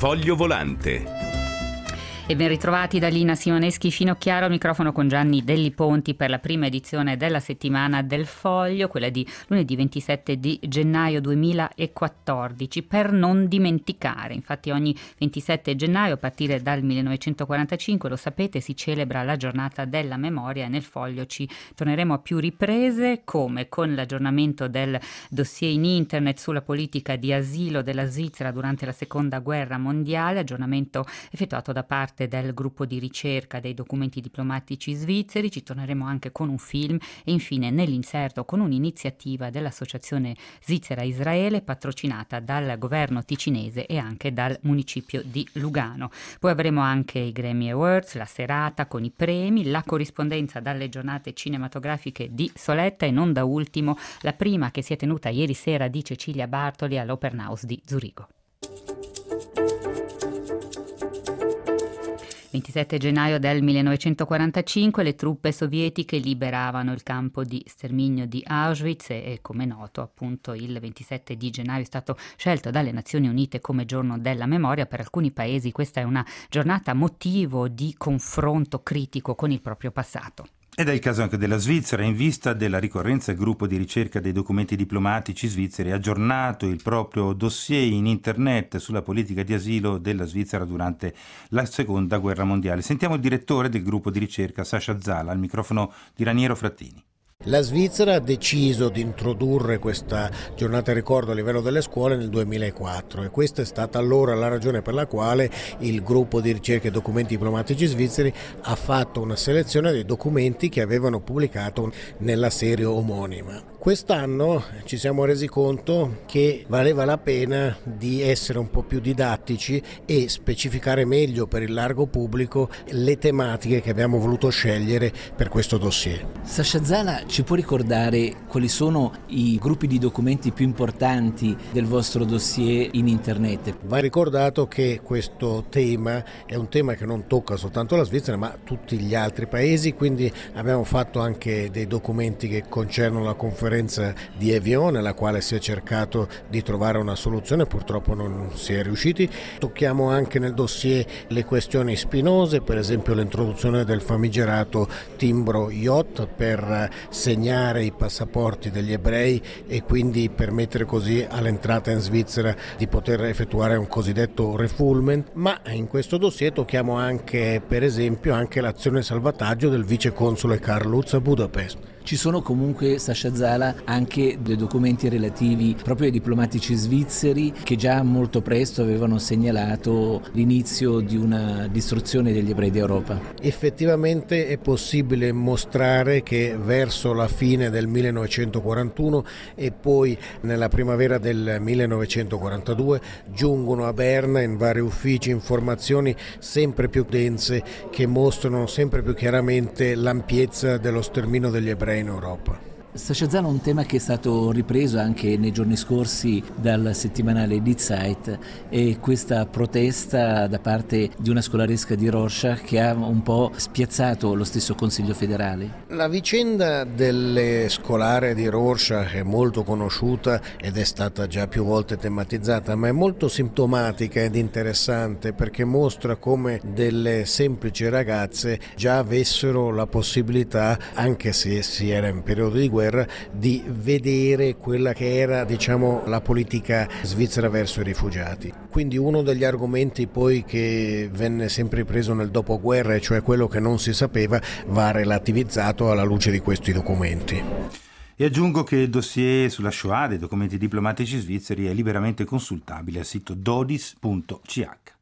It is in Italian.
Foglio Volante. E ben ritrovati da Lina Simoneschi Finocchiaro al microfono con Gianni Delli Ponti per la prima edizione della settimana del Foglio, quella di lunedì 27 di gennaio 2014, per non dimenticare. Infatti ogni 27 gennaio a partire dal 1945, lo sapete, si celebra la giornata della memoria e nel Foglio ci torneremo a più riprese, come con l'aggiornamento del dossier in internet sulla politica di asilo della Svizzera durante la seconda guerra mondiale, aggiornamento effettuato da parte del gruppo di ricerca dei documenti diplomatici svizzeri. Ci torneremo anche con un film e infine nell'inserto con un'iniziativa dell'Associazione Svizzera Israele patrocinata dal governo ticinese e anche dal municipio di Lugano. Poi avremo anche i Grammy Awards, la serata con i premi, la corrispondenza dalle giornate cinematografiche di Soletta e non da ultimo la prima che si è tenuta ieri sera di Cecilia Bartoli all'Open House di Zurigo. 27 gennaio del 1945 le truppe sovietiche liberavano il campo di sterminio di Auschwitz e come noto appunto il 27 di gennaio è stato scelto dalle Nazioni Unite come giorno della memoria. Per alcuni paesi questa è una giornata motivo di confronto critico con il proprio passato. Ed è il caso anche della Svizzera. In vista della ricorrenza, il gruppo di ricerca dei documenti diplomatici svizzeri ha aggiornato il proprio dossier in internet sulla politica di asilo della Svizzera durante la seconda guerra mondiale. Sentiamo il direttore del gruppo di ricerca, Sasha Zala, al microfono di Raniero Frattini. La Svizzera ha deciso di introdurre questa giornata di ricordo a livello delle scuole nel 2004 e questa è stata allora la ragione per la quale il gruppo di ricerca e documenti diplomatici svizzeri ha fatto una selezione dei documenti che avevano pubblicato nella serie omonima. Quest'anno ci siamo resi conto che valeva la pena di essere un po' più didattici e specificare meglio per il largo pubblico le tematiche che abbiamo voluto scegliere per questo dossier. Sasha Zala, ci può ricordare quali sono i gruppi di documenti più importanti del vostro dossier in internet? Va ricordato che questo tema è un tema che non tocca soltanto la Svizzera ma tutti gli altri paesi, quindi abbiamo fatto anche dei documenti che concernono la conferenza di Evian, nella quale si è cercato di trovare una soluzione, purtroppo non si è riusciti. Tocchiamo anche nel dossier le questioni spinose, per esempio l'introduzione del famigerato timbro yacht per segnare i passaporti degli ebrei e quindi permettere così all'entrata in Svizzera di poter effettuare un cosiddetto refoulement, ma in questo dossier tocchiamo anche per esempio anche l'azione salvataggio del viceconsole Karl Lutz a Budapest. Ci sono comunque, Sasha Zala, anche dei documenti relativi proprio ai diplomatici svizzeri che già molto presto avevano segnalato l'inizio di una distruzione degli ebrei d'Europa. Effettivamente è possibile mostrare che verso la fine del 1941 e poi nella primavera del 1942 giungono a Berna in vari uffici informazioni sempre più dense che mostrano sempre più chiaramente l'ampiezza dello sterminio degli ebrei in Europa. Sasha Zala, un tema che è stato ripreso anche nei giorni scorsi dal settimanale Die Zeit è questa protesta da parte di una scolaresca di Rorschach che ha un po' spiazzato lo stesso Consiglio federale. La vicenda delle scolare di Rorschach è molto conosciuta ed è stata già più volte tematizzata, ma è molto sintomatica ed interessante perché mostra come delle semplici ragazze già avessero la possibilità, anche se si era in periodo di guerra, di vedere quella che era, la politica svizzera verso i rifugiati. Quindi uno degli argomenti poi che venne sempre ripreso nel dopoguerra, e cioè quello che non si sapeva, va relativizzato alla luce di questi documenti. E aggiungo che il dossier sulla Shoah dei documenti diplomatici svizzeri è liberamente consultabile al sito dodis.ch.